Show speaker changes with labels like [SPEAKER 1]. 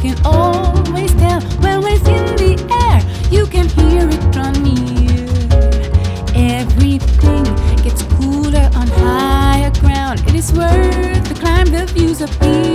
[SPEAKER 1] can always tell when it's in the air. You can hear it from near. Everything gets cooler on higher ground. It is worth the climb, the views up here.